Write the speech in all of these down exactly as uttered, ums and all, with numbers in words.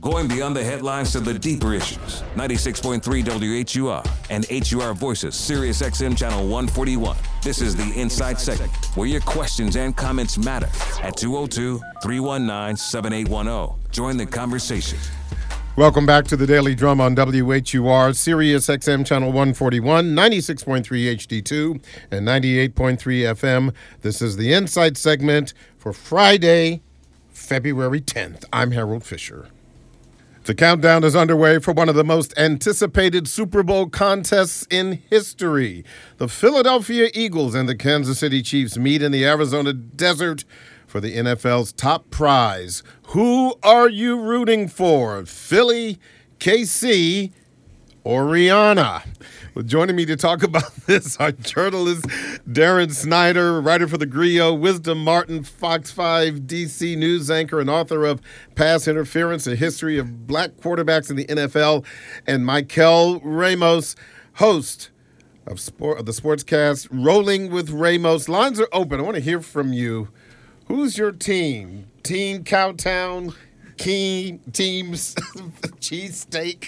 Going beyond the headlines to the deeper issues. ninety-six point three W H U R and H U R Voices, Sirius X M Channel one forty-one. This is the Inside Segment, where your questions and comments matter. At two oh two, three one nine, seven eight one oh. Join the conversation. Welcome back to the Daily Drum on W H U R, Sirius X M Channel one forty-one, ninety-six point three H D two, and ninety-eight point three F M. This is the Inside Segment for Friday, February tenth. I'm Harold Fisher. The countdown is underway for one of the most anticipated Super Bowl contests in history. The Philadelphia Eagles and the Kansas City Chiefs meet in the Arizona desert for the N F L's top prize. Who are you rooting for? Philly, K C, or Rihanna? Well, joining me to talk about this are journalist Darren Snyder, writer for The Griot, Wisdom Martin, Fox five D C news anchor and author of Pass Interference, A History of Black Quarterbacks in the N F L, and Michael Ramos, host of, sport, of the sportscast Rolling with Ramos. Lines are open. I want to hear from you. Who's your team? Team Cowtown? Keen Teams Cheesesteak?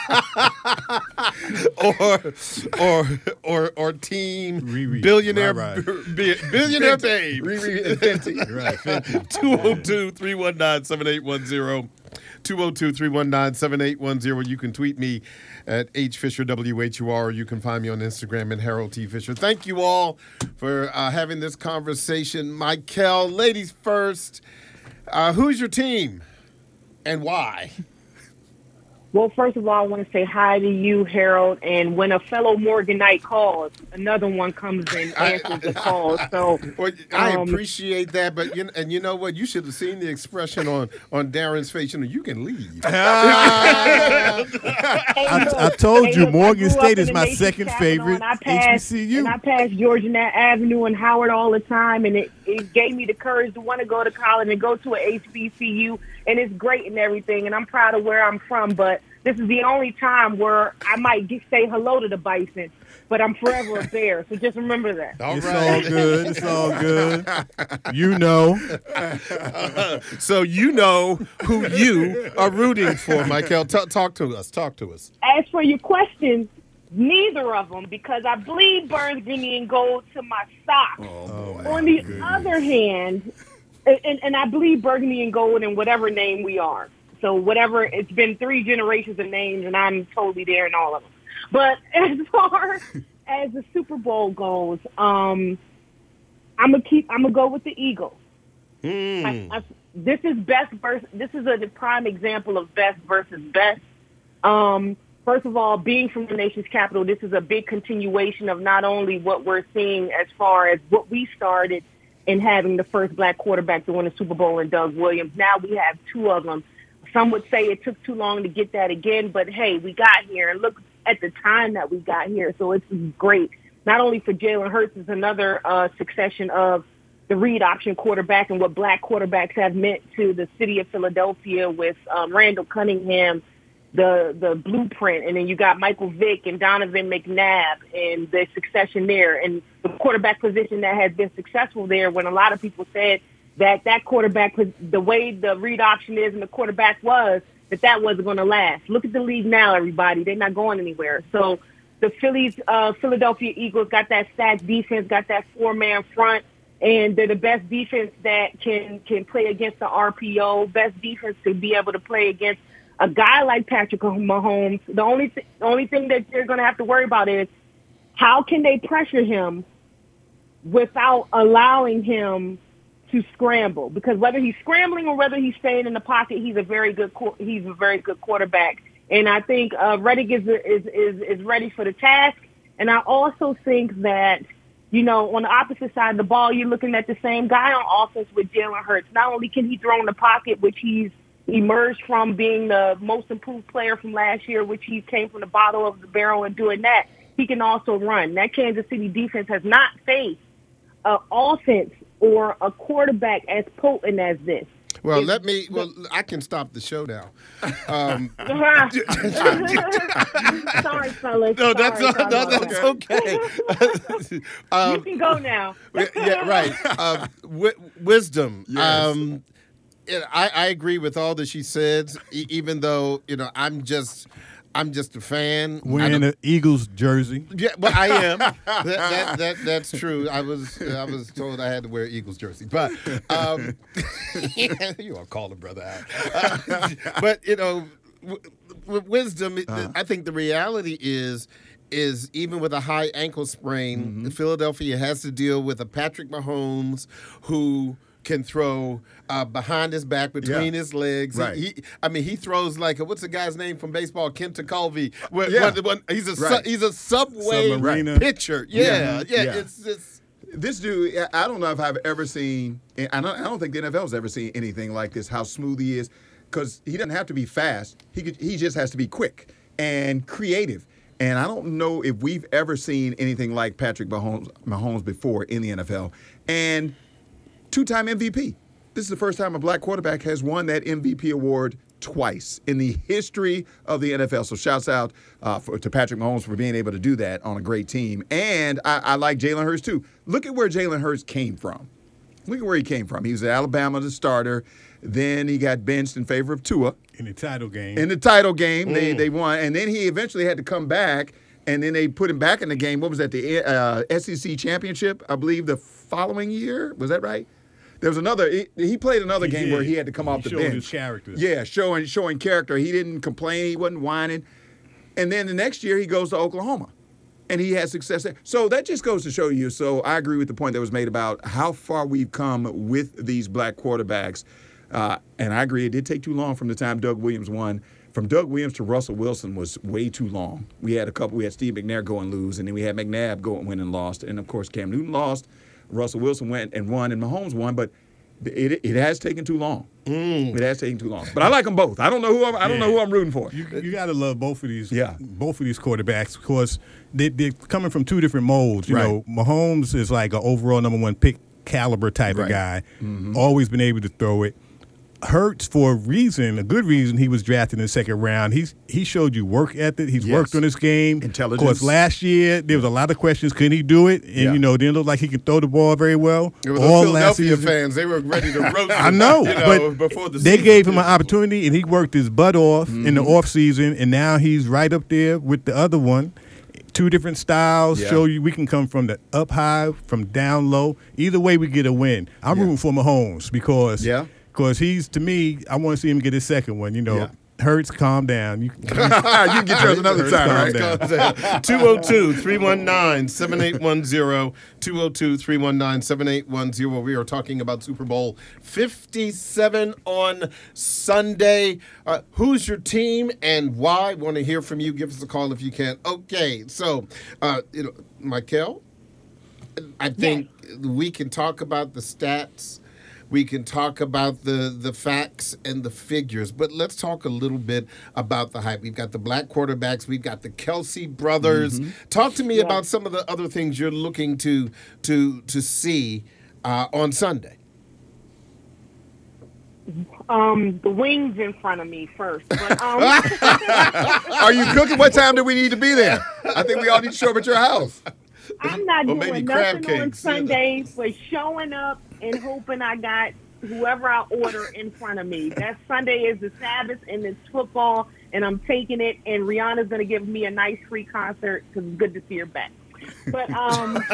or or or or Team Riri. Billionaire right, right. B- Billionaire Babe? Riri and Fenty. Right, Fenty. two oh two, three one nine, seven eight one oh. two oh two, three one nine, seven eight one oh. You can tweet me at H Fisher W H U R, or you can find me on Instagram at Harold T. Fisher. Thank you all for uh, having this conversation. Michael, ladies first. Uh, who's your team and why? Well, first of all, I want to say hi to you, Harold. And when a fellow Morganite calls, another one comes and answers the call. So well, I um, appreciate that, but you, and you know what? You should have seen the expression on, on Darren's face. You know, you can leave. I, I told hey, you, look, Morgan State is the my nation's second capital, favorite and I passed, H B C U. And I passed Georgia Avenue and Howard all the time, and it, it gave me the courage to want to go to college and go to an H B C U, and it's great and everything, and I'm proud of where I'm from, but this is the only time where I might get, say hello to the Bison, but I'm forever a Bear, so just remember that. All it's right. all good. It's all good. You know. Uh, so you know who you are rooting for, Michael. T- talk to us. Talk to us. As for your question, neither of them, because I bleed burgundy and gold to my socks. Oh, boy. On the Goodness. other hand, and, and I bleed burgundy and gold in whatever name we are. So whatever, it's been three generations of names, and I'm totally there in all of them. But as far as the Super Bowl goes, um, I'm gonna keep. I'm gonna go with the Eagles. Hmm. I, I, this is best versus. This is a prime example of best versus best. Um, first of all, being from the nation's capital, this is a big continuation of not only what we're seeing as far as what we started in having the first black quarterback to win a Super Bowl in Doug Williams. Now we have two of them. Some would say it took too long to get that again, but hey, we got here, and look at the time that we got here. So it's great. Not only for Jalen Hurts, it's another uh, succession of the read option quarterback and what black quarterbacks have meant to the city of Philadelphia with um, Randall Cunningham, the the blueprint, and then you got Michael Vick and Donovan McNabb and the succession there, and the quarterback position that has been successful there when a lot of people said that that quarterback, the way the read option is and the quarterback was, that that wasn't going to last. Look at the league now, everybody. They're not going anywhere. So the Phillies, uh, Philadelphia Eagles got that stacked defense, got that four-man front, and they're the best defense that can can play against the R P O, best defense to be able to play against a guy like Patrick Mahomes. The only, th- the only thing that they're going to have to worry about is how can they pressure him without allowing him to scramble, because whether he's scrambling or whether he's staying in the pocket, he's a very good he's a very good quarterback. And I think uh, Reddick is, is is is ready for the task. And I also think that, you know, on the opposite side of the ball, you're looking at the same guy on offense with Jalen Hurts. Not only can he throw in the pocket, which he's emerged from being the most improved player from last year, which he came from the bottom of the barrel and doing that, he can also run. That Kansas City defense has not faced an offense or a quarterback as potent as this. Well, It's, let me. Well, I can stop the show now. Um, Sorry, fellas. no, that's Sorry, not, no, sorry that's about okay. um, You can go now. yeah, right. Um, wi- wisdom. Yes. Um, you know, I, I agree with all that she said, e- even though, you know, I'm just I'm just a fan. Wearing an Eagles jersey. Yeah, well, I am. that, that, that that's true. I was I was told I had to wear Eagles jersey, but um, you all call a brother out. Uh, but you know, w- with wisdom, uh-huh. I think the reality is. is even with a high ankle sprain, mm-hmm. Philadelphia has to deal with a Patrick Mahomes who can throw uh, behind his back, between yeah. his legs. Right. He, he, I mean, he throws like a, what's the guy's name from baseball? Kent Colvey. Yeah. He's a right. su- he's a subway Submarina. pitcher. Yeah, yeah. yeah. yeah. It's it's. This dude, I don't know if I've ever seen. I don't. I don't think the N F L's ever seen anything like this. How smooth he is, because he doesn't have to be fast. He could, he just has to be quick and creative. And I don't know if we've ever seen anything like Patrick Mahomes, Mahomes before in the N F L. And two-time M V P. This is the first time a black quarterback has won that M V P award twice in the history of the N F L. So shouts out uh, for, to Patrick Mahomes for being able to do that on a great team. And I, I like Jalen Hurts, too. Look at where Jalen Hurts came from. Look at where he came from. He was at Alabama, the starter. Then he got benched in favor of Tua. In the title game. In the title game, mm. they they won. And then he eventually had to come back, and then they put him back in the game. What was that, the uh, S E C championship, I believe, the following year? Was that right? There was another he, – he played another he game did. where he had to come he off the showed bench. His character. Yeah, showing showing character. He didn't complain. He wasn't whining. And then the next year he goes to Oklahoma, and he has success there. So that just goes to show you. So I agree with the point that was made about how far we've come with these black quarterbacks. Uh, and I agree, it did take too long from the time Doug Williams won. From Doug Williams to Russell Wilson was way too long. We had a couple. We had Steve McNair go and lose, and then we had McNabb go and win and lost. And, of course, Cam Newton lost. Russell Wilson went and won, and Mahomes won. But it it has taken too long. Mm. It has taken too long. But I like them both. I don't know who I'm, I don't yeah. know who I'm rooting for. You, you got to love both of these. Yeah. Both of these quarterbacks because they, they're coming from two different molds. You right. know, Mahomes is like an overall number one pick caliber type right. of guy. Mm-hmm. Always been able to throw it. Hurts for a reason, a good reason, he was drafted in the second round. He's he showed you work ethic. He's yes. worked on his game. Intelligence. Of course, last year there was a lot of questions. Can he do it? And yeah. you know, didn't look like he could throw the ball very well. It was All Philadelphia fans. They were ready to roast him. I know, you know but before the they season gave him did. an opportunity, and he worked his butt off mm-hmm. in the off season, and now he's right up there with the other one. Two different styles yeah. show you we can come from the up high, from down low. Either way, we get a win. I'm yeah. rooting for Mahomes because. Yeah. Because he's, to me, I want to see him get his second one. You know, yeah. Hurts, calm down. You, you can get yours another time, right? two oh two, three one nine, seven eight one zero, two oh two, three one nine, seven eight one zero. We are talking about Super Bowl fifty-seven on Sunday. Uh, who's your team and why? Want to hear from you. Give us a call if you can. Okay, so, uh, you know, Michael, I think yes. we can talk about the stats. We can talk about the, the facts and the figures, but let's talk a little bit about the hype. We've got the black quarterbacks. We've got the Kelsey brothers. Mm-hmm. Talk to me yeah. about some of the other things you're looking to to to see uh, on Sunday. Um, the wings in front of me first. But, um... Are you cooking? What time do we need to be there? I think we all need to show up at your house. I'm not or doing nothing on Sunday but showing up and hoping I got whoever I order in front of me. That Sunday is the Sabbath and it's football, and I'm taking it. And Rihanna's going to give me a nice free concert because it's good to see her back. But um,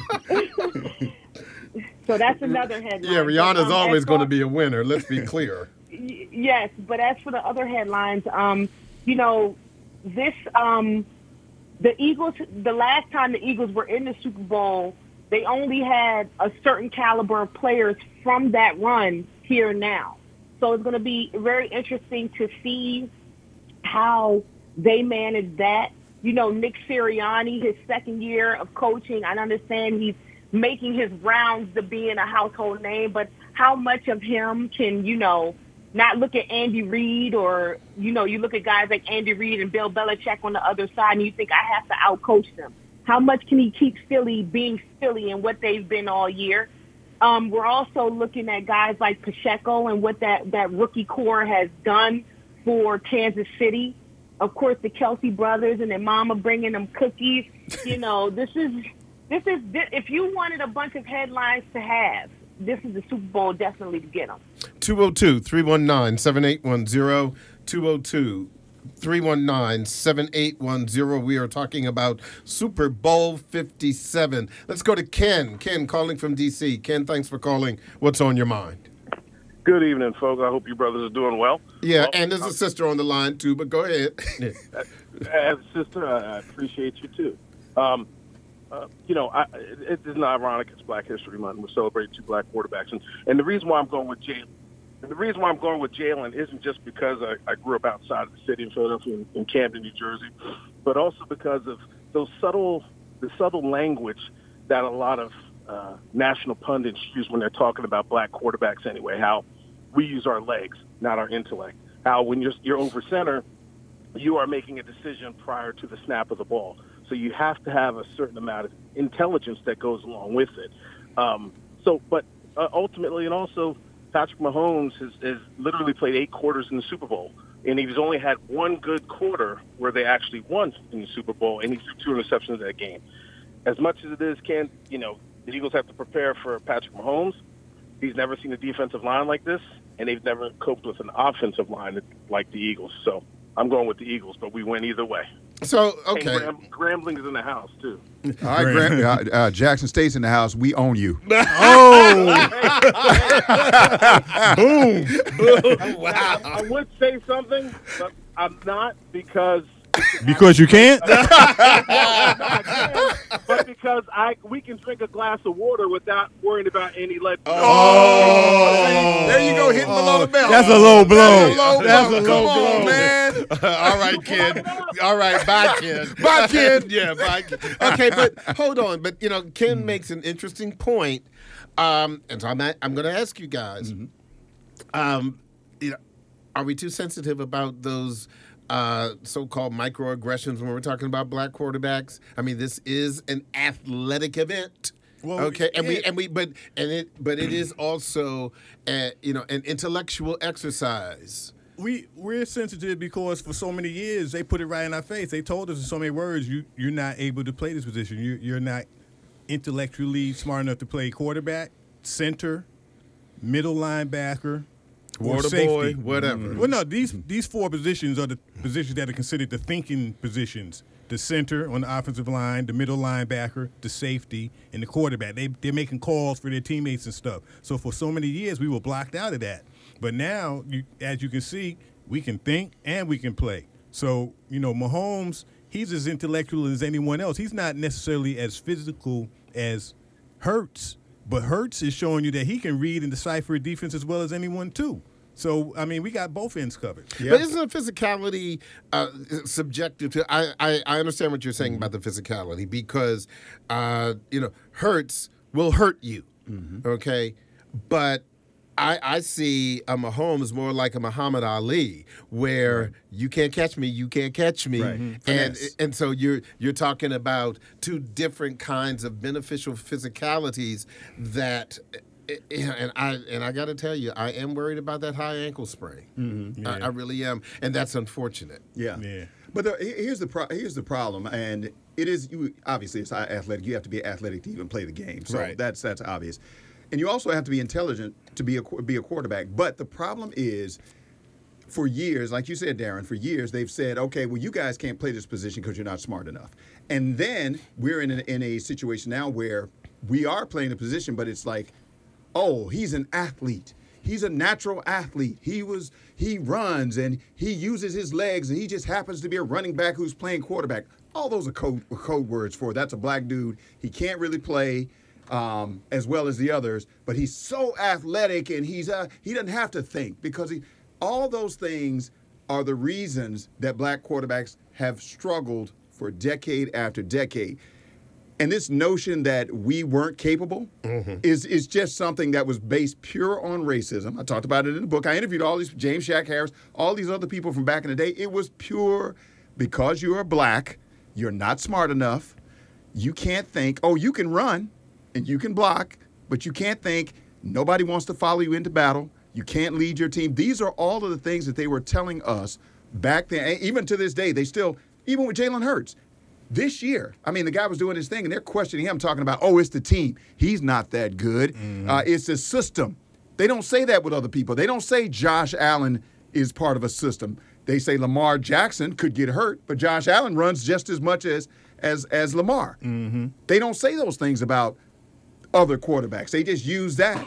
so that's another headline. Yeah, Rihanna's but, um, always going to far- be a winner. Let's be clear. Yes, but as for the other headlines, um, you know, this. Um, The Eagles, the last time the Eagles were in the Super Bowl, they only had a certain caliber of players from that run here now. So it's going to be very interesting to see how they manage that. You know, Nick Sirianni, his second year of coaching, I understand he's making his rounds to being a household name, but how much of him can, you know, not look at Andy Reid or, you know, you look at guys like Andy Reid and Bill Belichick on the other side and you think I have to outcoach them. How much can he keep Philly being Philly and what they've been all year? Um, we're also looking at guys like Pacheco and what that, that rookie core has done for Kansas City. Of course, the Kelsey brothers and their mama bringing them cookies. You know, this is, this is, if you wanted a bunch of headlines to have, this is the Super Bowl definitely to get them. two oh two, three one nine, seven eight one zero, two oh two, three one nine, seven eight one zero. We are talking about Super Bowl fifty-seven. Let's go to Ken. Ken calling from D C. Ken, thanks for calling. What's on your mind? Good evening, folks. I hope you brothers are doing well. Yeah, well, and there's a sister on the line, too, but go ahead. As a sister, I appreciate you, too. Um, uh, you know, I, it, it's not ironic. It's Black History Month. We're celebrating two black quarterbacks. And, and the reason why I'm going with Jalen, and the reason why I'm going with Jalen isn't just because I, I grew up outside of the city in Philadelphia, in, in Camden, New Jersey, but also because of those subtle, the subtle language that a lot of uh, national pundits use when they're talking about black quarterbacks anyway, how we use our legs, not our intellect. How when you're, you're over center, you are making a decision prior to the snap of the ball. So you have to have a certain amount of intelligence that goes along with it. Um, so, but uh, ultimately, and also, Patrick Mahomes has, has literally played eight quarters in the Super Bowl, and he's only had one good quarter where they actually won in the Super Bowl, and he threw two interceptions that game. As much as it is, can you know, the Eagles have to prepare for Patrick Mahomes. He's never seen a defensive line like this, and they've never coped with an offensive line like the Eagles. So I'm going with the Eagles, but we win either way. So, okay. And Gram- Grambling's in the house, too. All right, Graham, uh, uh, Jackson State's in the house. We own you. Oh! Boom! Wow. I, I would say something, but I'm not because... Because you can't? no, I can, but because I we can drink a glass of water without worrying about any lead. Oh, there you go, hitting below the belt. That's a low blow. That's a low That's blow. a Come low on, blow. man. All right, kid. All right, bye, kid. Bye, kid. Yeah, bye, kid. Okay, but hold on. But, you know, Ken makes an interesting point. Um, and so I'm, I'm going to ask you guys, mm-hmm. um, you know, are we too sensitive about those uh, so-called microaggressions when we're talking about black quarterbacks? I mean, this is an athletic event. Well, okay, and yeah. we and we but and it but it is also a, you know, an intellectual exercise. We we're sensitive because for so many years they put it right in our face. They told us in so many words, you you're not able to play this position. You you're not intellectually smart enough to play quarterback, center, middle linebacker, or Water safety. boy, whatever. Mm-hmm. Well, no, these these four positions are the positions that are considered the thinking positions. The center on the offensive line, the middle linebacker, the safety, and the quarterback. They, they're making calls for their teammates and stuff. So for so many years, we were blocked out of that. But now, you, as you can see, we can think and we can play. So, you know, Mahomes, he's as intellectual as anyone else. He's not necessarily as physical as Hurts, but Hurts is showing you that he can read and decipher a defense as well as anyone, too. So, I mean, we got both ends covered. Yeah. But isn't the physicality uh, subjective to – I, I I understand what you're saying mm-hmm. about the physicality because, uh, you know, Hurts will hurt you, mm-hmm. okay? But I, I see a Mahomes more like a Muhammad Ali where right. you can't catch me, you can't catch me. Right. Mm-hmm. And and so you're you're talking about two different kinds of beneficial physicalities that – And I and I got to tell you, I am worried about that high ankle sprain. Mm-hmm. Yeah. I, I really am, and that's unfortunate. Yeah, yeah. But the, here's the pro, here's the problem, and it is you, obviously it's athletic. You have to be athletic to even play the game, so right. that's that's obvious. And you also have to be intelligent to be a be a quarterback. But the problem is, for years, like you said, Darren, for years they've said, okay, well you guys can't play this position because you're not smart enough. And then we're in a, in a situation now where we are playing the position, but it's like, oh, he's an athlete. He's a natural athlete. He was he runs and he uses his legs and he just happens to be a running back who's playing quarterback. All those are code code words for that's a black dude. He can't really play um, as well as the others, but he's so athletic and he's uh, he doesn't have to think because he. All those things are the reasons that black quarterbacks have struggled for decade after decade. And this notion that we weren't capable mm-hmm. is is just something that was based pure on racism. I talked about it in the book. I interviewed all these, James Shaq Harris, all these other people from back in the day. It was pure because you are black, you're not smart enough, you can't think. Oh, you can run and you can block, but you can't think. Nobody wants to follow you into battle. You can't lead your team. These are all of the things that they were telling us back then. Even to this day, they still, even with Jalen Hurts, this year, I mean, the guy was doing his thing, and they're questioning him, talking about, oh, it's the team. He's not that good. Mm-hmm. Uh, it's the system. They don't say that with other people. They don't say Josh Allen is part of a system. They say Lamar Jackson could get hurt, but Josh Allen runs just as much as as as Lamar. Mm-hmm. They don't say those things about other quarterbacks. They just use that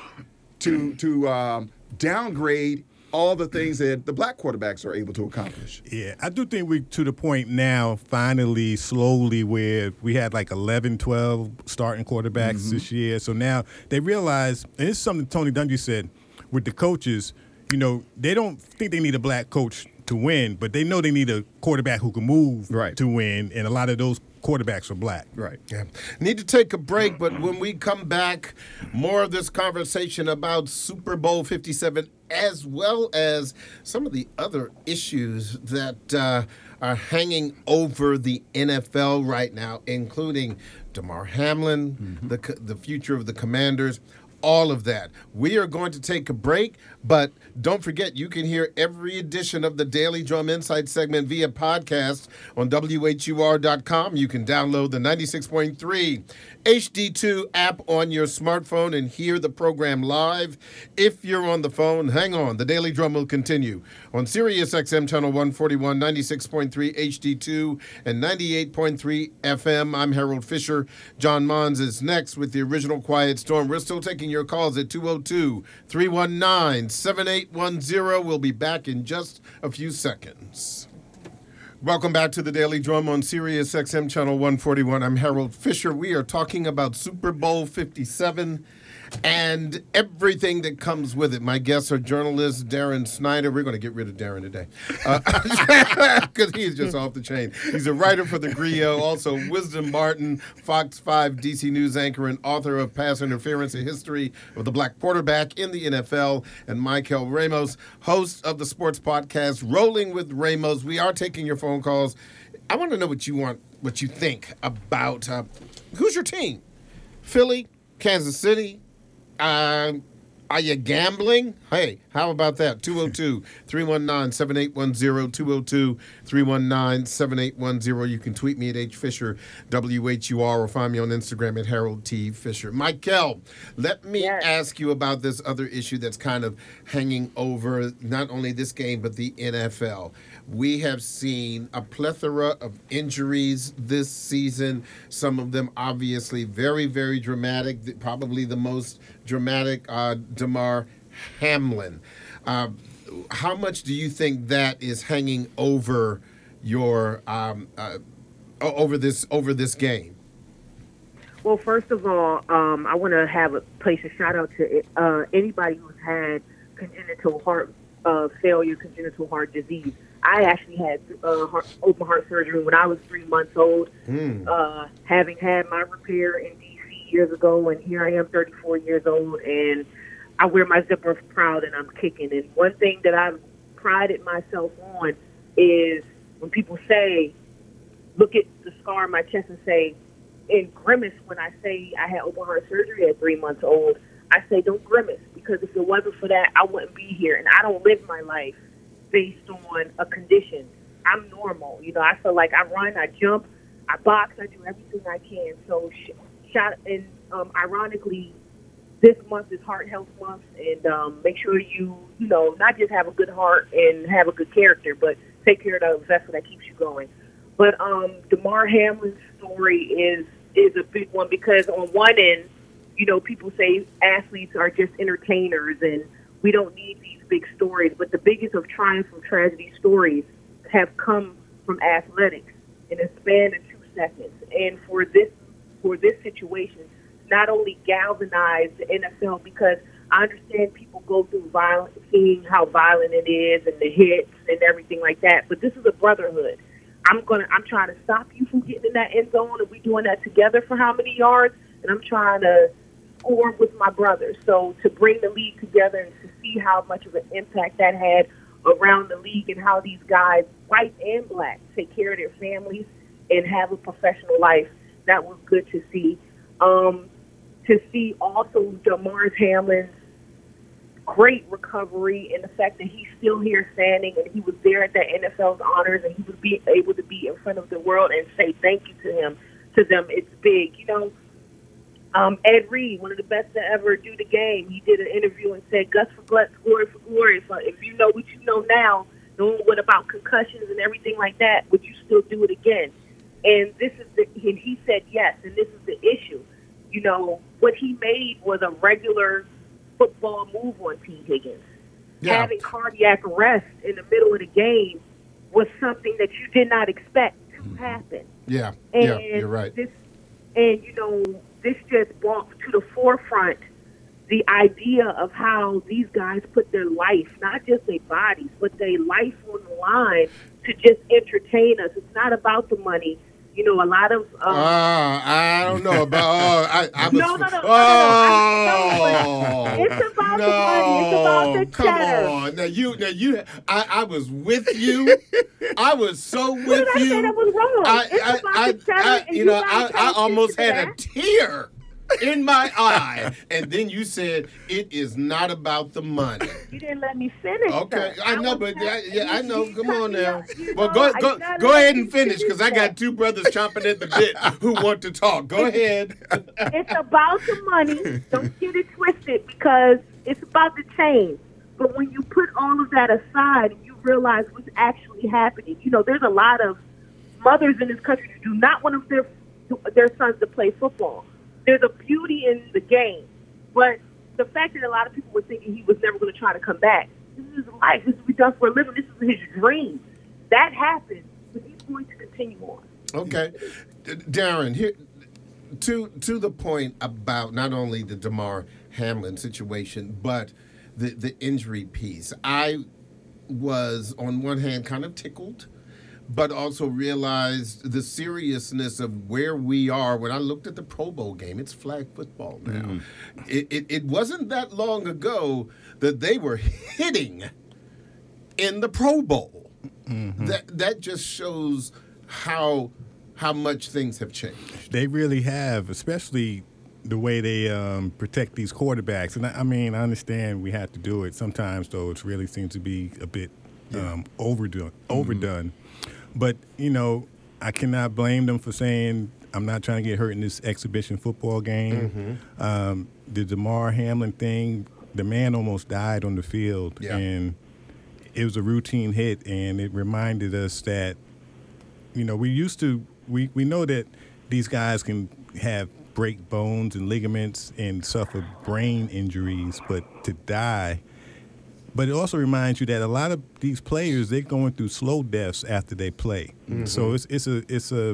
to to um, downgrade all the things that the black quarterbacks are able to accomplish. Yeah, I do think we're to the point now, finally, slowly, where we had like eleven, twelve starting quarterbacks mm-hmm. this year. So now they realize, and it's something Tony Dungy said with the coaches, you know, they don't think they need a black coach to win, but they know they need a quarterback who can move right. to win, and a lot of those quarterbacks are black. Right. Yeah. Need to take a break, but when we come back, more of this conversation about Super Bowl fifty-seven, as well as some of the other issues that uh, are hanging over the N F L right now, including Damar Hamlin, mm-hmm. the the future of the Commanders. All of that. We are going to take a break, but don't forget you can hear every edition of the Daily Drum Insight segment via podcast on W H U R dot com. You can download the ninety-six point three H D two app on your smartphone and hear the program live. If you're on the phone, hang on. The Daily Drum will continue on Sirius X M channel one forty-one, ninety-six point three H D two, and ninety-eight point three F M. I'm Harold Fisher. John Mons is next with the original Quiet Storm. We're still taking your calls at two oh two, three one nine, seven eight one zero. We'll be back in just a few seconds. Welcome back to the Daily Drum on Sirius X M channel one forty-one. I'm Harold Fisher. We are talking about Super Bowl fifty-seven and everything that comes with it. My guests are journalist Darren Snyder. We're going to get rid of Darren today because uh, he's just off the chain. He's a writer for The Griot, also Wisdom Martin, Fox five D C News anchor and author of Pass Interference, A History of the Black Quarterback in the N F L, and Michael Ramos, host of the sports podcast Rolling with Ramos. We are taking your phone calls. I want to know what you want, what you think about uh, who's your team? Philly, Kansas City. Uh, are you gambling? Hey, how about that? two oh two, three one nine, seven eight one zero, two oh two, three one nine, seven eight one zero. You can tweet me at H Fisher, W H U R, or find me on Instagram at Harold T. Fisher. Michael, let me yes. ask you about this other issue that's kind of hanging over not only this game, but the N F L. We have seen a plethora of injuries this season, some of them obviously very, very dramatic, probably the most dramatic, uh, Damar Hamlin. Uh, how much do you think that is hanging over your um, uh, over this over this game? Well, first of all, um, I want to have a place a shout out to uh, anybody who's had congenital heart uh, failure, congenital heart disease. I actually had uh, heart, open heart surgery when I was three months old, mm. uh, having had my repair in D C years ago, and here I am, thirty-four years old, and I wear my zipper proud, and I'm kicking. And one thing that I've prided myself on is when people say, look at the scar on my chest and say, and grimace when I say I had open heart surgery at three months old, I say don't grimace, because if it wasn't for that, I wouldn't be here, and I don't live my life based on a condition. I'm normal. You know, I feel like I run, I jump, I box, I do everything I can. So, sh- shot and um, ironically, this month is Heart Health Month, and um, make sure you, you know, not just have a good heart and have a good character, but take care of the vessel that keeps you going. But um, Damar Hamlin's story is is a big one, because on one end, you know, people say athletes are just entertainers and we don't need these big stories, but the biggest of triumph and tragedy stories have come from athletics in a span of two seconds. And for this for this situation, not only galvanize the N F L, because I understand people go through violence, seeing how violent it is and the hits and everything like that, but this is a brotherhood. I'm gonna I'm trying to stop you from getting in that end zone, and we're doing that together for how many yards, and I'm trying to score with my brothers. So to bring the league together and to see how much of an impact that had around the league, and how these guys, white and black, take care of their families and have a professional life, that was good to see. Um, to see also Damar Hamlin's great recovery, and the fact that he's still here standing, and he was there at the N F L's honors, and he was be able to be in front of the world and say thank you to him, to them. It's big. You know, Um, Ed Reed, one of the best to ever do the game, he did an interview and said, "Guts for guts, glory for glory. If, uh, if you know what you know now, knowing what about concussions and everything like that, would you still do it again?" And this is the, and he said yes, and this is the issue. You know, what he made was a regular football move on T. Higgins. Yeah. Having cardiac arrest in the middle of the game was something that you did not expect to happen. Yeah, And yeah, you're right. This, and, you know, this just brought to the forefront the idea of how these guys put their life, not just their bodies, but their life on the line to just entertain us. It's not about the money. You know, a lot of... Um, uh, I don't know about... Oh, I, I was, no, no, no, no, oh, no, no, it's about no, the money. It's about the come cheddar. on. Now, you, now you, I, I was with you. I was so with What did I you. say that was wrong? I, It's I, about I, the cheddar, I, and you know, you guys I, I don't almost listen to had a that. tear in my eye. And then you said, it is not about the money. You didn't let me finish. Okay, sir. I know, was but not- I, yeah, I know. you Come cut on me now. off. You Well, know, go I go gotta go let ahead you and finish because I that. got two brothers chomping at the bit who want to talk. Go ahead. It's about the money. Don't get it twisted because it's about the change. But when you put all of that aside and you realize what's actually happening, you know, there's a lot of mothers in this country who do not want their their sons to play football. There's a beauty in the game, but the fact that a lot of people were thinking he was never going to try to come back. This is his life. This is what he does for a living. This is his dream. That happened, but he's going to continue on. Okay, D- Darren, here to to the point about not only the Damar Hamlin situation, but the the injury piece. I was on one hand kind of tickled, but also realized the seriousness of where we are. When I looked at the Pro Bowl game, it's flag football now. Mm. It, it, it wasn't that long ago that they were hitting in the Pro Bowl. Mm-hmm. That that just shows how how much things have changed. They really have, especially the way they um, protect these quarterbacks. And I, I mean, I understand we have to do it. Sometimes, though, it really seems to be a bit yeah. um, overdone. Overdone. Mm-hmm. But, you know, I cannot blame them for saying, I'm not trying to get hurt in this exhibition football game. Mm-hmm. Um, the Damar Hamlin thing, the man almost died on the field. Yeah. And it was a routine hit, and it reminded us that, you know, we used to, we, we know that these guys can have break bones and ligaments and suffer brain injuries, but to die. But it also reminds you that a lot of these players, they're going through slow deaths after they play. Mm-hmm. So it's it's a it's a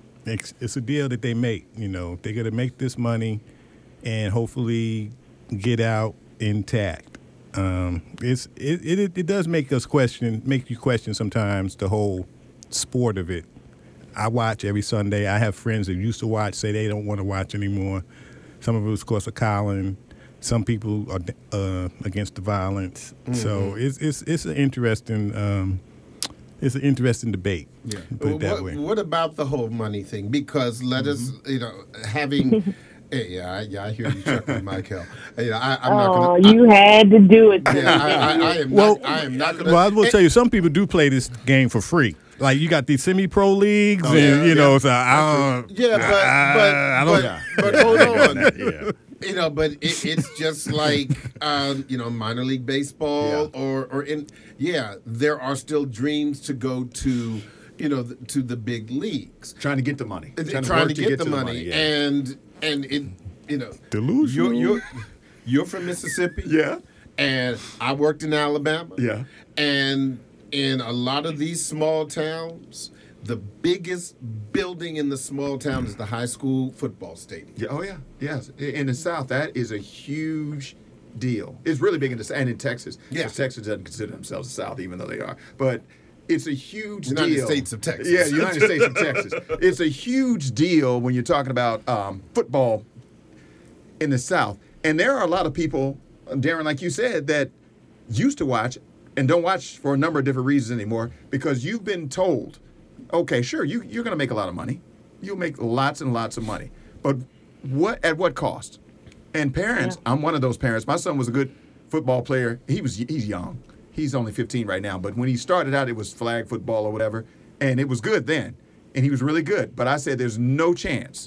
it's a deal that they make. You know, they're gonna make this money and hopefully get out intact. Um, it's it, it it does make us question, make you question sometimes the whole sport of it. I watch every Sunday. I have friends that used to watch say they don't want to watch anymore. Some of us, of course, are Colin. Some people are uh, against the violence. Mm-hmm. So it's it's it's an interesting um, it's an interesting debate. Yeah. Put it that what, way. What about the whole money thing? Because let mm-hmm. us, you know, having. Yeah, I, yeah, I hear you chuckling, Michael. You know, I, I'm oh, not going to. you had to do it. Yeah, I, I, I am well, not. I am not going to. Well, I will tell you, some people do play this game for free. Like you got these semi-pro leagues, oh, and yeah, you know, yeah. so I don't. Yeah, but I, but I don't. but, Yeah. but hold on. yeah. You know, but it, it's just like um, you know, minor league baseball Yeah. or or in yeah, there are still dreams to go to. You know, the, to the big leagues, Trying to get the money. trying, Trying, to, to, get, get the to money, the money yeah. and and it, you know, Delusional. You're, you're you're from Mississippi, Yeah. and I worked in Alabama, Yeah. and in a lot of these small towns, the biggest building in the small town is the high school football stadium. Yeah. Oh, yeah. Yes. In the South, that is a huge deal. It's really big in the and in Texas. Yeah. Because Texas doesn't consider themselves the South, even though they are. But it's a huge United deal. States of Texas. Yeah, United States of Texas. It's a huge deal when you're talking about um, football in the South. And there are a lot of people, Darren, like you said, that used to watch and don't watch for a number of different reasons anymore because you've been told, okay, sure, you, you're going to make a lot of money. You'll make lots and lots of money. But what at what cost? And parents, yeah. I'm one of those parents. My son was a good football player. He was He's young. He's only fifteen right now. But when he started out, it was flag football or whatever. And it was good then. And he was really good. But I said there's no chance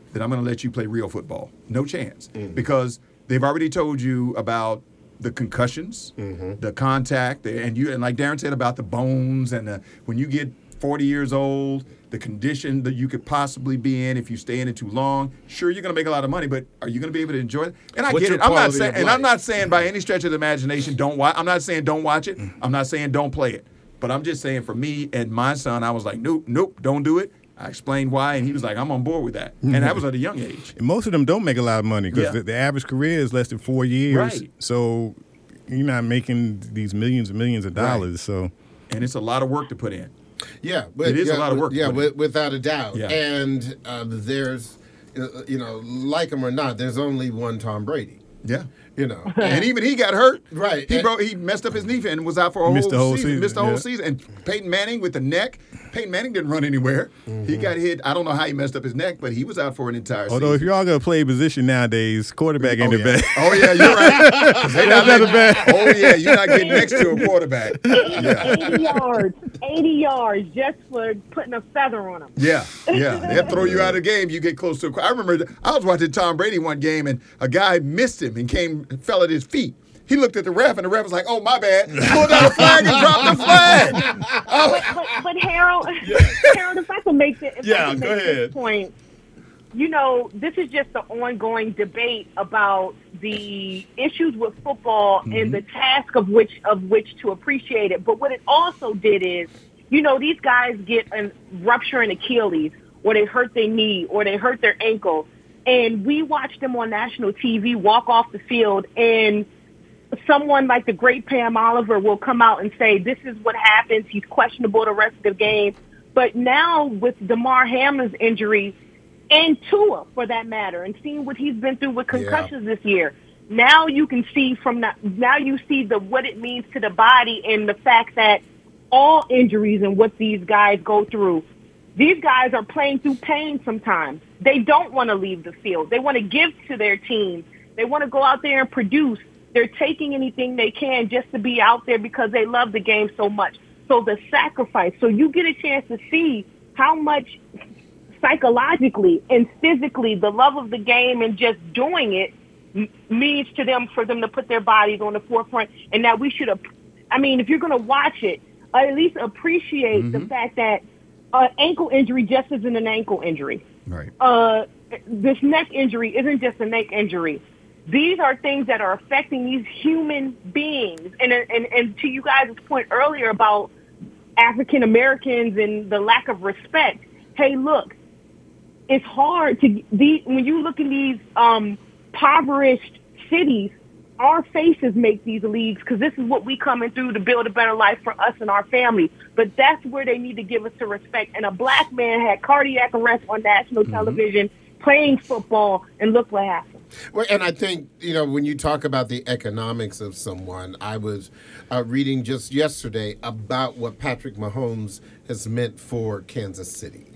then I'm going to let you play real football. No chance. Mm. Because they've already told you about the concussions, mm-hmm. the contact, and you and like Darren said about the bones, and the, when you get forty years old, the condition that you could possibly be in if you stay in it too long. Sure, you're going to make a lot of money, but are you going to be able to enjoy it? And I What's get your it. I'm not quality saying, of and life? I'm not saying by any stretch of the imagination, don't watch. I'm not saying don't watch it. I'm not saying don't play it. But I'm just saying for me and my son, I was like, nope, nope, don't do it. I explained why, and he was like, I'm on board with that. And that was at a young age. And most of them don't make a lot of money because Yeah. the, the average career is less than four years. Right. So you're not making these millions and millions of dollars. Right. So, And it's a lot of work to put in. Yeah, but It is a yeah, lot of work to Yeah, put with, in. without a doubt. Yeah. And uh, there's, uh, you know, like him or not, there's only one Tom Brady. Yeah. You know, And even he got hurt. Right. He And- broke. He messed up his knee and was out for a Missed whole, the whole season. season, Missed the whole yeah. season. And Peyton Manning with the neck. Peyton Manning didn't run anywhere. Mm-hmm. He got hit. I don't know how he messed up his neck, but he was out for an entire although if season. you're all going to play a position nowadays, quarterback ain't oh, the yeah. best. oh yeah, you're right. 'Cause they not That's not letting- the best. Oh yeah, you're not getting next to a quarterback. Yeah. eighty yards, eighty yards just for putting a feather on him. Yeah, yeah. They'll throw you out of the game. You get close to a I remember I was watching Tom Brady one game, and a guy missed him and came fell at his feet. He looked at the ref, and the ref was like, oh, my bad. Pulled out a flag and dropped the flag. Oh. But, but, but Harold, Harold, if I can make, the, if Yeah, I can go make ahead. this point, you know, this is just the ongoing debate about the issues with football Mm-hmm. and the task of which of which to appreciate it. But what it also did is, you know, these guys get a rupture in Achilles, or they hurt their knee, or they hurt their ankle, and we watch them on national T V walk off the field, and someone like the great Pam Oliver will come out and say, this is what happens. He's questionable the rest of the game. But now with Damar Hamlin's injury, and Tua for that matter, and seeing what he's been through with concussions this year, now you can see from that, now you see the what it means to the body and the fact that all injuries and what these guys go through, these guys are playing through pain sometimes. They don't want to leave the field. They want to give to their team. They want to go out there and produce. They're taking anything they can just to be out there because they love the game so much. So the sacrifice, so you get a chance to see how much psychologically and physically the love of the game and just doing it m- means to them, for them to put their bodies on the forefront. And that we should, ap- I mean, if you're going to watch it, at least appreciate Mm-hmm. the fact that uh, ankle injury just isn't an ankle injury. Right. Uh, this neck injury isn't just a neck injury. These are things that are affecting these human beings. And, and, and to you guys' point earlier about African Americans and the lack of respect, hey, look, it's hard to the when you look in these um, impoverished cities, our faces make these leagues because this is what we coming through to build a better life for us and our family. But that's where they need to give us the respect. And a black man had cardiac arrest on national Mm-hmm. television playing football, and look what happened. Well, and I think, you know, when you talk about the economics of someone, I was uh, reading just yesterday about what Patrick Mahomes has meant for Kansas City,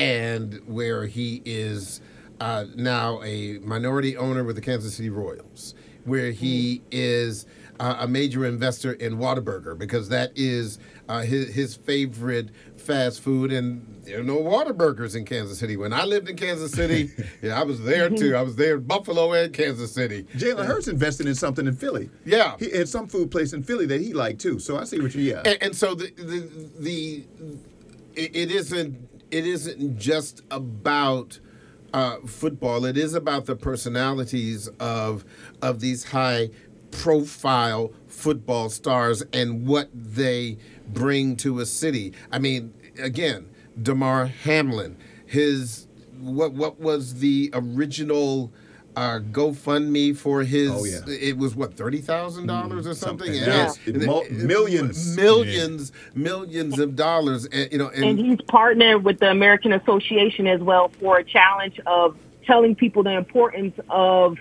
and where he is uh, now a minority owner with the Kansas City Royals, where he is uh, a major investor in Whataburger, because that is uh, his, his favorite fast food, and there are no Whataburgers in Kansas City. When I lived in Kansas City, yeah, I was there too. I was there in Buffalo and Kansas City. Jalen Hurts invested in something in Philly. Yeah. He had some food place in Philly that he liked too. So I see what you yeah. And, and so the the, the it, it isn't it isn't just about uh, football. It is about the personalities of of these high profile football stars and what they bring to a city. I mean, again, Damar Hamlin, his what what was the original uh, GoFundMe for his? Oh, yeah. It was what, thirty thousand dollars or something? something. And Yes. it- Mul- it- millions. millions, millions of dollars. And, you know, and, And he's partnered with the American Association as well for a challenge of telling people the importance of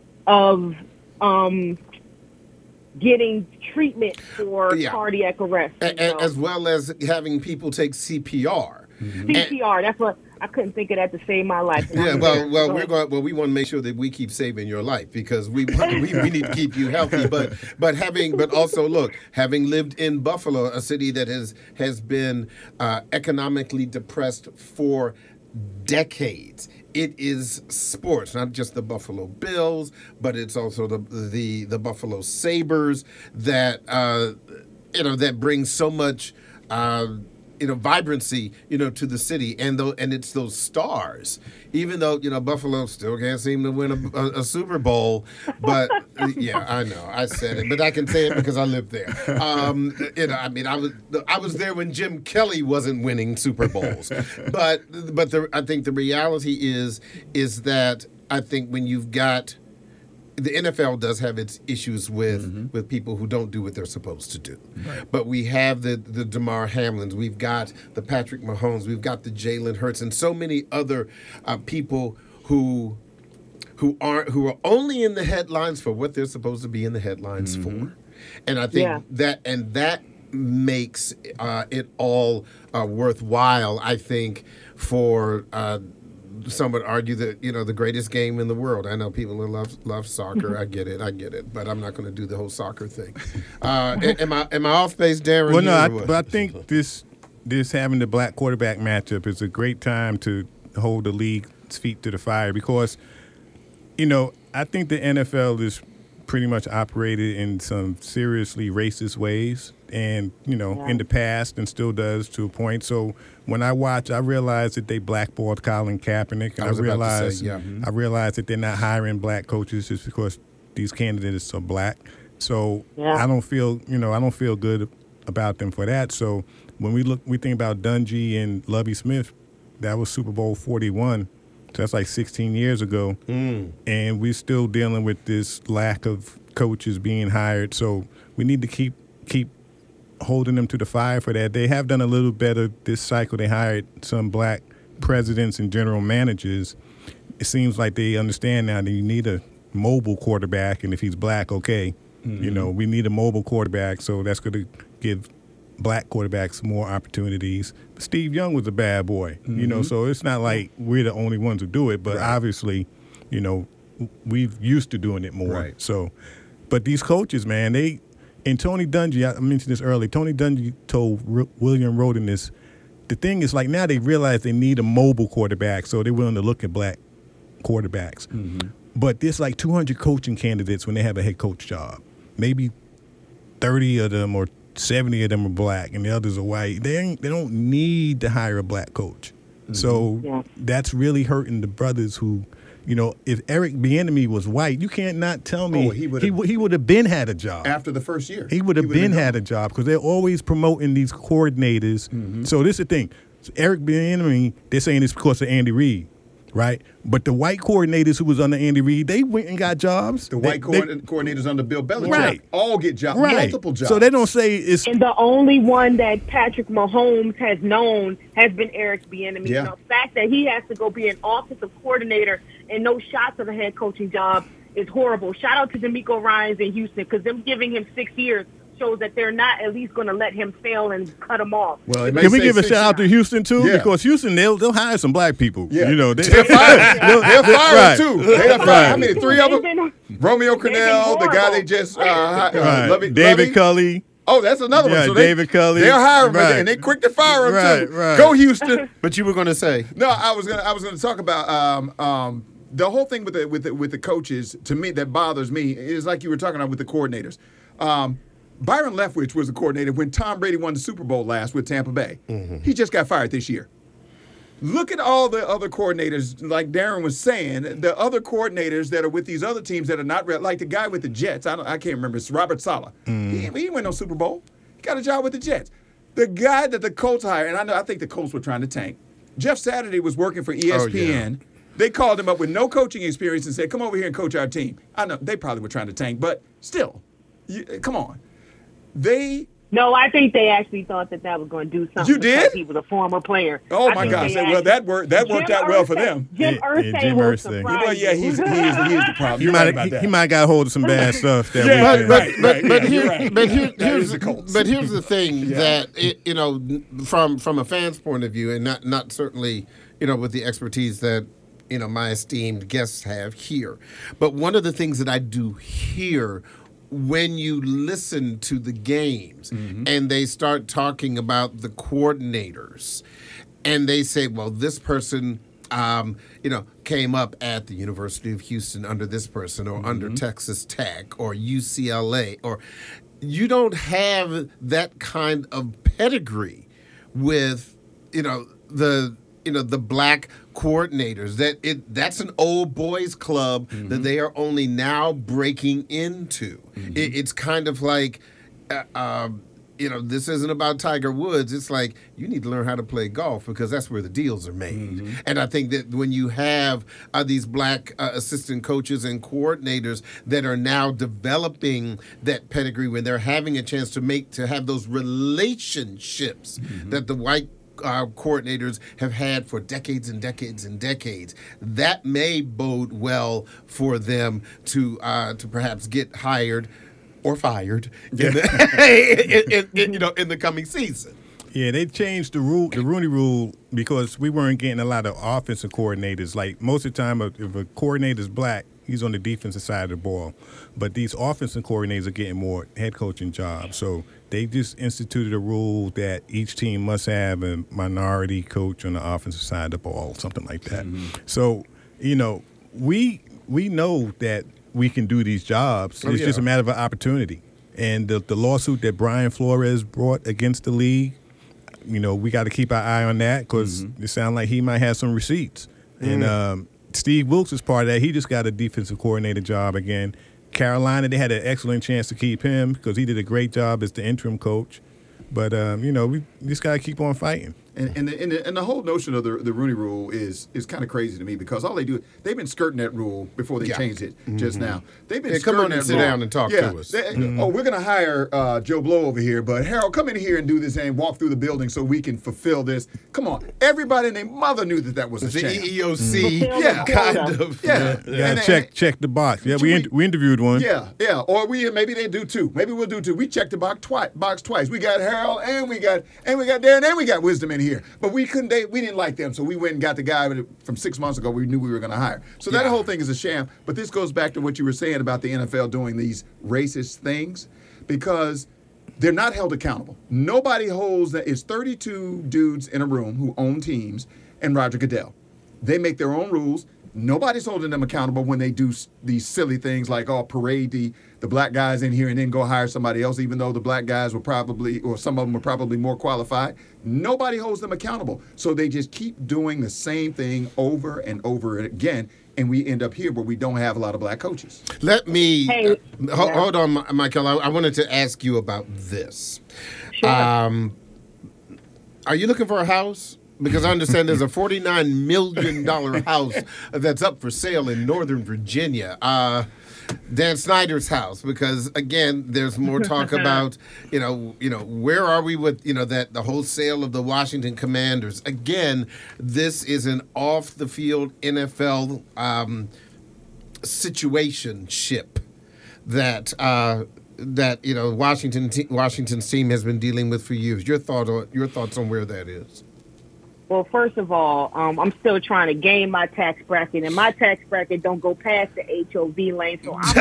of um, getting treatment for Yeah. cardiac arrest. a- you a- know. as well as having people take C P R. C P R. That's what I couldn't think of that to save my life. Yeah, well, well, we're going. Well, we want to make sure that we keep saving your life because we we, we need to keep you healthy. But but having but also look, having lived in Buffalo, a city that has has been uh, economically depressed for decades. It is sports, not just the Buffalo Bills, but it's also the the, the Buffalo Sabres that uh, you know that brings so much uh, you know vibrancy you know to the city, and though and it's those stars. Even though you know Buffalo still can't seem to win a, a, a Super Bowl, but yeah, I know I said it, but I can say it because I lived there. Um, you know, I mean, I was I was there when Jim Kelly wasn't winning Super Bowls, but but the, I think the reality is is that I think when you've got the N F L does have its issues with, mm-hmm. with people who don't do what they're supposed to do. Right. But we have the, the DeMar Hamlins, we've got the Patrick Mahomes, we've got the Jalen Hurts, and so many other uh, people who who aren't who are only in the headlines for what they're supposed to be in the headlines mm-hmm. for. And I think yeah. that and that makes uh, it all uh, worthwhile, I think, for uh, some would argue that, you know, the greatest game in the world. I know people who love love soccer. I get it. I get it. But I'm not going to do the whole soccer thing. Uh, am I am I off base, Darren? Well, no, I, but I think this this having the black quarterback matchup is a great time to hold the league's feet to the fire because, you know, I think the N F L is pretty much operated in some seriously racist ways and, you know, yeah. in the past and still does to a point. So when I watch, I realize that they blackballed Colin Kaepernick. And I, I realize say, yeah. I realize that they're not hiring black coaches just because these candidates are black. So yeah. I don't feel, you know, I don't feel good about them for that. So when we look, we think about Dungy and Lovie Smith, that was Super Bowl forty-one. So that's like sixteen years ago. Mm. And we're still dealing with this lack of coaches being hired. So we need to keep keep holding them to the fire for that. They have done a little better this cycle. They hired some black presidents and general managers. It seems like they understand now that you need a mobile quarterback. And if he's black, okay. Mm-hmm. You know, we need a mobile quarterback. So that's going to give black quarterbacks more opportunities. Steve Young was a bad boy, mm-hmm. you know, so it's not like we're the only ones who do it, but right. obviously, you know, we've used to doing it more. Right. So, but these coaches, man, they, and Tony Dungy, I mentioned this earlier, Tony Dungy told R- William Roden this, the thing is like now they realize they need a mobile quarterback, so they're willing to look at black quarterbacks. Mm-hmm. But there's like two hundred coaching candidates when they have a head coach job. Maybe thirty of them or seventy of them are black and the others are white. They ain't, they don't need to hire a black coach. Mm-hmm. So yeah. that's really hurting the brothers who, you know, if Eric Bieniemy was white, you can't not tell me oh, he would he, he would have been had a job. After the first year. He would have been, been had a job because they're always promoting these coordinators. Mm-hmm. So this is the thing. So Eric Bieniemy, they're saying it's because of Andy Reid. Right, but the white coordinators who was under Andy Reid, they went and got jobs. The white they, co- they, coordinators under Bill Belichick, right. all get jobs, right. multiple jobs. So they don't say it's. And the only one that Patrick Mahomes has known has been Eric Bieniemy. Yeah. The fact that he has to go be an offensive coordinator and no shots of a head coaching job is horrible. Shout out to DeMeco Ryans in Houston because them giving him six years shows that they're not at least going to let him fail and cut him off. Well, can we give a shout out to Houston too? Yeah. Because Houston, they'll they'll hire some black people. Yeah. You know, they, they're firing. they'll, they're firing right. too. They're firing. Right. How many? Three of them. Romeo Cornell, the guy they just uh, uh, right. Lovey, David Lovey. Cully. Oh, that's another yeah, one. So David they, Cully. They're hiring, right. and they quick to fire him right, too. Right. Go Houston. But you were going to say no. I was gonna. I was gonna talk about um, um, the whole thing with the with the, with the coaches. To me, that bothers me is like you were talking about with the coordinators. Um, Byron Leftwich was the coordinator when Tom Brady won the Super Bowl last with Tampa Bay. Mm-hmm. He just got fired this year. Look at all the other coordinators, like Darren was saying, the other coordinators that are with these other teams that are not real, like the guy with the Jets. I don't, I can't remember. It's Robert Saleh. Mm. He, he didn't win no Super Bowl. He got a job with the Jets. The guy that the Colts hired, and I know I think the Colts were trying to tank. Jeff Saturday was working for E S P N. Oh, yeah. They called him up with no coaching experience and said, "Come over here and coach our team." I know they probably were trying to tank, but still, you, come on. They no, I think they actually thought that that was going to do something. You did? He was a former player. Oh my gosh! Well, that worked. That worked Jim out well Irsay, for them. Jim Irsay yeah, Jim was Irsay. surprised. Well, yeah, he's he is, he is the problem. He You're might right about he, that. he might got hold of some bad stuff that Yeah, weekend. but right, but right, but, yeah, here, you're right. but here, That here's is the Colts. but here's the thing Yeah. that it, you know from from a fan's point of view, and not not certainly you know with the expertise that you know my esteemed guests have here, but one of the things that I do hear when you listen to the games mm-hmm. and they start talking about the coordinators and they say, well, this person, um, you know, came up at the University of Houston under this person or mm-hmm. under Texas Tech or U C L A, or you don't have that kind of pedigree with, you know, the you know the black coordinators. That it that's an old boys club mm-hmm. that they are only now breaking into. Mm-hmm. It, it's kind of like, uh, uh, you know, this isn't about Tiger Woods. It's like you need to learn how to play golf because that's where the deals are made. Mm-hmm. And I think that when you have uh, these black uh, assistant coaches and coordinators that are now developing that pedigree, when they're having a chance to make to have those relationships mm-hmm. that the white Uh, coordinators have had for decades and decades and decades, that may bode well for them to uh, to perhaps get hired or fired in the, in, in, in, you know, in the coming season. Yeah, they changed the rule, the Rooney Rule, because we weren't getting a lot of offensive coordinators. Like most of the time, if a coordinator's black, he's on the defensive side of the ball. But these offensive coordinators are getting more head coaching jobs. So they just instituted a rule that each team must have a minority coach on the offensive side of the ball, something like that. Mm-hmm. So, you know, we we know that we can do these jobs. Oh, it's yeah. just a matter of an opportunity. And the, the lawsuit that Brian Flores brought against the league, you know, we got to keep our eye on that because mm-hmm. it sounds like he might have some receipts. Mm-hmm. And um, Steve Wilkes is part of that. He just got a defensive coordinator job again. Carolina, they had an excellent chance to keep him because he did a great job as the interim coach. But, um, you know, we just got to keep on fighting. And and the, and the, and the whole notion of the the Rooney Rule is is kind of crazy to me because all they do, they've been skirting that rule before they yeah. changed it mm-hmm. just now. They've been yeah, skirting come on that and sit rule. down and talk yeah. to us. They, mm-hmm. Oh, we're going to hire uh, Joe Blow over here, but Harold, come in here and do this and walk through the building so we can fulfill this. Come on. Everybody and their mother knew that that was a the sham. E E O C Mm-hmm. yeah. kind of. Yeah. yeah. yeah. And, check and, check the box. Yeah, we, we, we interviewed one. Yeah, yeah. Or we maybe they do two. Maybe we'll do two. We checked the box twice. Box twice. We got Harold and we got and we got Darren and we got Wisdom in here, but we couldn't. They, we didn't like them. So we went and got the guy from six months ago we knew we were going to hire. So that yeah. whole thing is a sham. But this goes back to what you were saying about the N F L doing these racist things because they're not held accountable. Nobody holds that. It's thirty-two dudes in a room who own teams and Roger Goodell. They make their own rules. Nobody's holding them accountable when they do these silly things like, oh, parade the, the black guys in here and then go hire somebody else, even though the black guys were probably, or some of them were probably more qualified. Nobody holds them accountable. So they just keep doing the same thing over and over again, and we end up here where we don't have a lot of black coaches. Let me, hey, uh, yeah. hold, hold on, Michael. I, I wanted to ask you about this. Sure. Um, are you looking for a house? Because I understand there's a forty-nine million dollars house that's up for sale in Northern Virginia. Uh, Dan Snyder's house, because again, there's more talk about, you know, you know, where are we with, you know, that the whole sale of the Washington Commanders. Again, this is an off the field N F L um, situation ship that uh, that you know Washington te- Washington's team has been dealing with for years. Your thought on your thoughts on where that is? Well, first of all, um, I'm still trying to gain my tax bracket, and my tax bracket don't go past the H O V lane, so I'm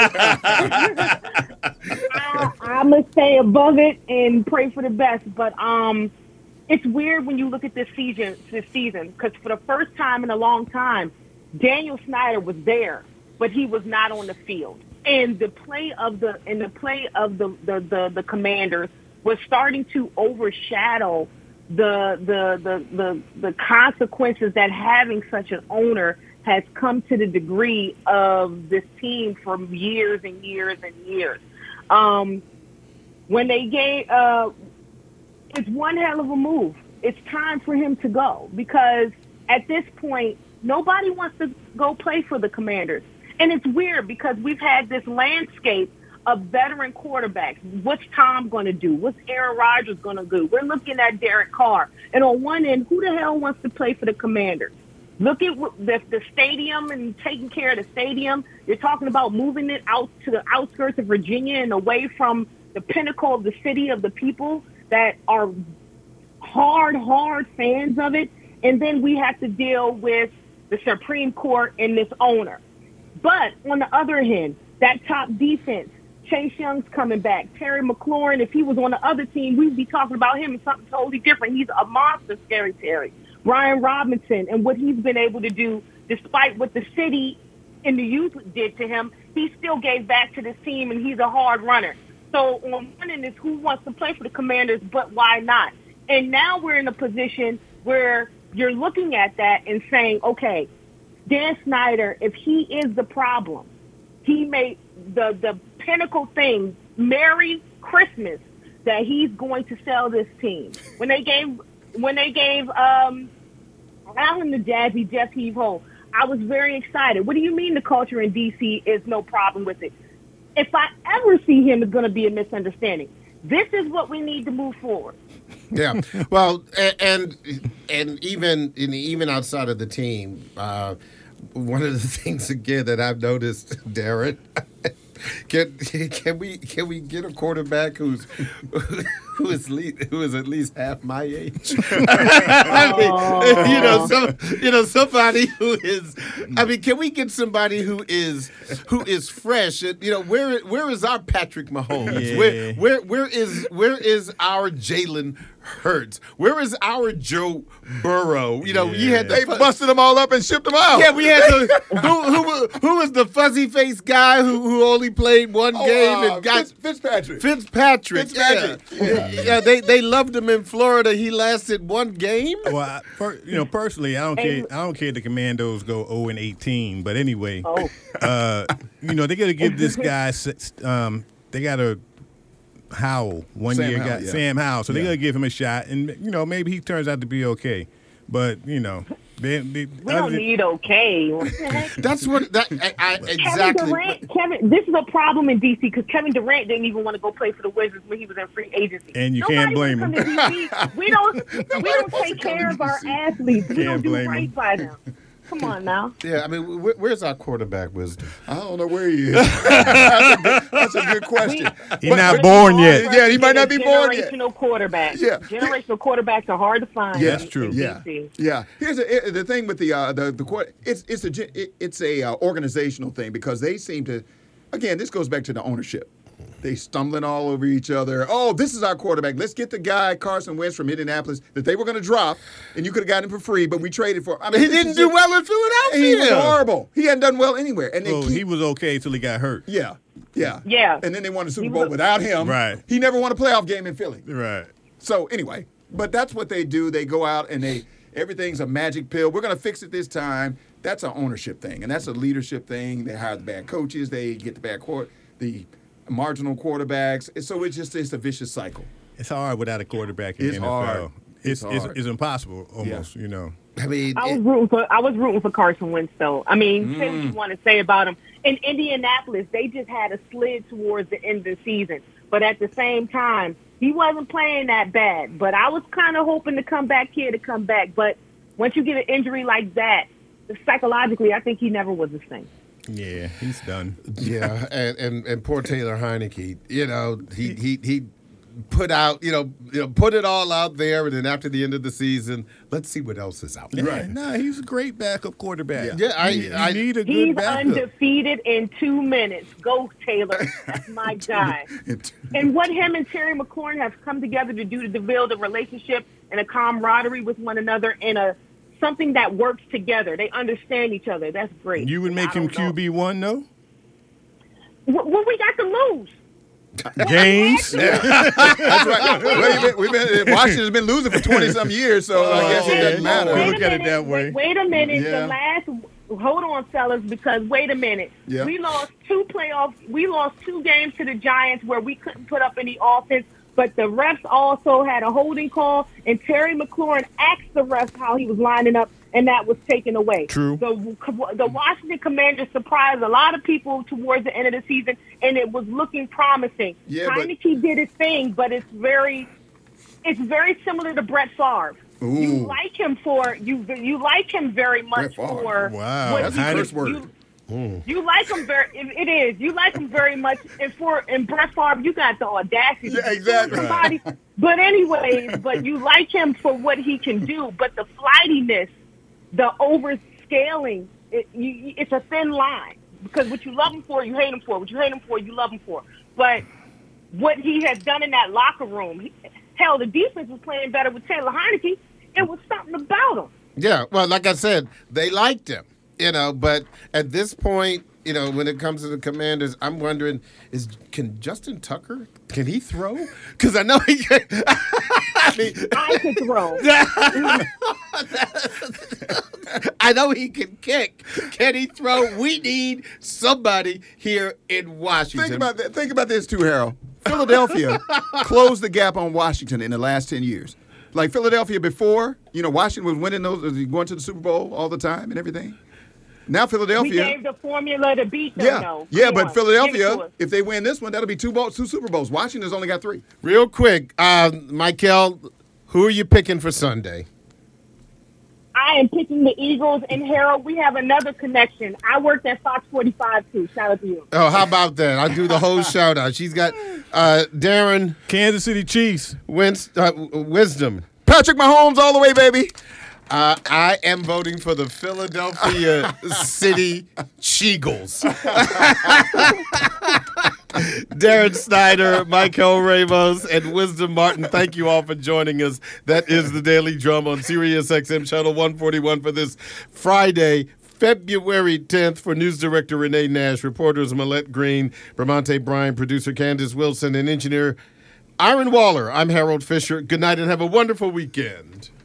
I'm gonna stay above it and pray for the best. But um, it's weird when you look at this season, this season, because for the first time in a long time, Daniel Snyder was there, but he was not on the field, and the play of the and the play of the the the, the Commanders was starting to overshadow the the the the the consequences that having such an owner has come to the degree of this team for years and years and years. Um, when they gave, uh, it's one hell of a move. It's time for him to go because at this point, nobody wants to go play for the Commanders. And it's weird because we've had this landscape of veteran quarterbacks. What's Tom going to do? What's Aaron Rodgers going to do? We're looking at Derek Carr. And on one end, who the hell wants to play for the Commanders? Look at the, the stadium and taking care of the stadium. You're talking about moving it out to the outskirts of Virginia and away from the pinnacle of the city of the people that are hard, hard fans of it. And then we have to deal with the Supreme Court and this owner. But on the other hand, that top defense, Chase Young's coming back. Terry McLaurin, if he was on the other team, we'd be talking about him as something totally different. He's a monster, Scary Terry. Brian Robinson and what he's been able to do, despite what the city and the youth did to him, he still gave back to this team, and he's a hard runner. So on one end is who wants to play for the Commanders, but why not? And now we're in a position where you're looking at that and saying, okay, Dan Snyder, if he is the problem, he made the, the pinnacle thing, Merry Christmas, that he's going to sell this team. When they gave when they gave um, Alan the Jazzy Jeff Heave Ho, I was very excited. What do you mean the culture in D C is no problem with it? If I ever see him, it's going to be a misunderstanding. This is what we need to move forward. Yeah, well, and and, and even and even outside of the team, uh, one of the things again that I've noticed, Darren, can can we can we get a quarterback who's who is le- who is at least half my age? I mean, you know, some, you know, somebody who is. I mean, can we get somebody who is who is fresh? And, you know, where where is our Patrick Mahomes? Yeah. Where where where is where is our Jalen Hurts? Where is our Joe Burrow? You know, Yeah. you had the They fu- busted them all up and shipped them out. yeah, we had the who who who was the fuzzy faced guy who who only played one Oh, game uh, and got Fitz, Fitzpatrick. Fitzpatrick. Fitzpatrick. Yeah, yeah. They they loved him in Florida. He lasted one game. Well, I, per, you know, personally, I don't care. I don't care if the Commandos go zero and eighteen. But anyway, Oh. uh, you know, they got to give this guy. s- Um, they got to Howell one Sam year. Howell, got yeah. Sam Howell, so they Yeah. got to give him a shot, and you know, maybe he turns out to be okay. But you know, they, they, We don't need okay. What the heck? That's what that I, I, Kevin exactly. Durant, Kevin, this is a problem in D C because Kevin Durant didn't even want to go play for the Wizards when he was in free agency. And you Nobody can't blame wanna him. come to D C. We don't, we don't wants take to come care to of our D C. athletes. We Can't don't do blame right him. by them. Come on now. Yeah, I mean, where, where's our quarterback wisdom? I don't know where he is. that's, a good, that's a good question. He's not It's born hard yet. for us Yeah, to he might get not a be born yet. Generational quarterback. Yeah. Generational quarterbacks are hard to find. Yeah, in- That's true. in Yeah, D C. yeah. Here's a, the thing with the uh, the the court. It's it's a gen- it, it's a uh, organizational thing because they seem to. Again, this goes back to the ownership. They stumbling all over each other. Oh, this is our quarterback. Let's get the guy Carson Wentz from Indianapolis that they were going to drop, and you could have gotten him for free, but we traded for. I mean, He this didn't is do just- well in Philadelphia. He was horrible. He hadn't done well anywhere, and they Oh, keep, he was okay till he got hurt. yeah, yeah, Yeah. And then they won the Super He Bowl was- without him. Right. He never won a playoff game in Philly. Right. So anyway, but that's what they do. They go out and they everything's a magic pill. We're gonna fix it this time. That's an ownership thing, and that's a leadership thing. They hire the bad coaches. They get the bad court, the marginal quarterbacks. And so it's just it's a vicious cycle. It's hard without a quarterback in It's the N F L. hard. It's It's it's, hard. it's impossible almost. You know. I mean, I was it- rooting for I was rooting for Carson Wentz though. I mean, say Mm. what you want to say about him. In Indianapolis, they just had a slid towards the end of the season, but at the same time, he wasn't playing that bad. But I was kind of hoping to come back here to come back. But once you get an injury like that, psychologically, I think he never was the same. Yeah, he's done. yeah, and, and and poor Taylor Heineke. You know, he he he put out, you know, you know, put it all out there, and then after the end of the season, let's see what else is out there. Yeah, no, he's a great backup quarterback. Yeah, I- you, you I- need a good He's backup. undefeated in two minutes. Go, Taylor. That's my guy. And what him and Terry McLaurin have come together to do to build a relationship and a camaraderie with one another and a something that works together. They understand each other. That's great. You would make I him don't know. Q B one, though? What, what we got to lose? Games. That's right. Well, we've been, we've been, Washington's been losing for twenty some years, so I guess it yeah. doesn't matter. Wait. Wait Look a at it minute. that way. Wait, wait a minute. Yeah. The last. Hold on, fellas, because wait a minute. Yeah. We lost two playoffs. We lost two games to the Giants where we couldn't put up any offense. But the refs also had a holding call, and Terry McLaurin asked the refs how he was lining up, and that was taken away. True. The, the Washington Commanders surprised a lot of people towards the end of the season, and it was looking promising. Yeah, but- Heineke did his thing, but it's very, it's very similar to Brett Favre. You Ooh. like him for you. You like him very much Brett Favre. for Wow, what That's he the Heineke- first word. You, you like him very. It, it is. You like him very much. And for and Brett Favre, you got the audacity. Yeah, to exactly. sue Somebody, but anyways, but you like him for what he can do. But the flightiness, the overscaling, it, you, it's a thin line because what you love him for, you hate him for. What you hate him for, you love him for. but what he has done in that locker room, he, hell, the defense was playing better with Taylor Heineke. It was something about him. Yeah, well, like I said, they liked him, you know, but at this point, you know, when it comes to the Commanders, I'm wondering, is can Justin Tucker, can he throw? Because I know he can. I, mean, I can throw. I know he can kick. Can he throw? We need somebody here in Washington. Think about that. Think about this too, Harold. Philadelphia closed the gap on Washington in the last ten years. Like Philadelphia before, you know, Washington was winning those, going to the Super Bowl all the time and everything. Now Philadelphia. We gave the formula to beat them, yeah, though. yeah, Come but on, Philadelphia, if they win this one, that'll be two balls, two Super Bowls. Washington's only got three. Real quick, uh, Michael, who are you picking for Sunday? I am picking the Eagles, and Harold, we have another connection. I worked at Fox forty-five, too. Shout out to you. Oh, how about that? I'll do the whole shout out. She's got uh, Darren. Kansas City Chiefs. Wins, uh, Wisdom. Patrick Mahomes all the way, baby. Uh, I am voting for the Philadelphia City Cheagles. Darren Snyder, Michael Ramos, and Wisdom Martin, thank you all for joining us. That is the Daily Drum on Sirius X M Channel one forty-one for this Friday, February tenth. For News Director Renee Nash, reporters Millette Green, Bramante Bryan, producer Candace Wilson, and engineer Aaron Waller. I'm Harold Fisher. Good night and have a wonderful weekend.